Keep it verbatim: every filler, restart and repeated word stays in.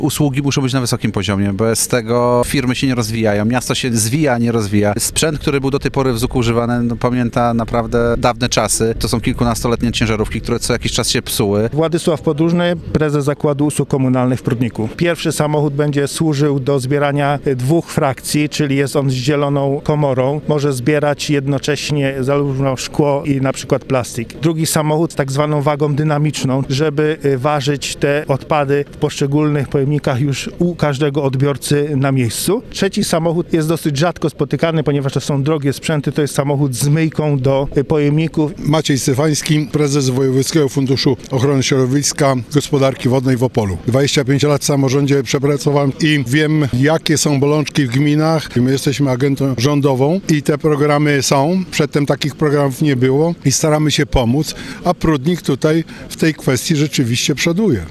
Usługi muszą być na wysokim poziomie, bez tego firmy się nie rozwijają, miasto się zwija, a nie rozwija. Sprzęt, który był do tej pory w Zuku używany, no, pamięta naprawdę dawne czasy. To są kilkunastoletnie ciężarówki, które co jakiś czas się psuły. Władysław Podróżny, prezes Zakładu Usług Komunalnych w Prudniku. Pierwszy samochód będzie służył do zbierania dwóch frakcji, czyli jest on z zieloną komorą. Może zbierać jednocześnie zarówno szkło i na przykład plastik. Drugi samochód z tak zwaną wagą dynamiczną, żeby ważyć te odpady w poszczególnych pojemnikach już u każdego odbiorcy na miejscu. Trzeci samochód jest dosyć rzadko spotykany, ponieważ to są drogie sprzęty. To jest samochód z myjką do pojemników. Maciej Stefański, prezes Wojewódzkiego Funduszu Ochrony Środowiska, Gospodarki Wodnej w Opolu. dwadzieścia pięć lat w samorządzie przepracowałem i wiem, jakie są bolączki w gminach. My jesteśmy agencją rządową i te programy są. Przedtem takich programów nie było i staramy się pomóc, a Prudnik tutaj w tej kwestii rzeczywiście przoduje.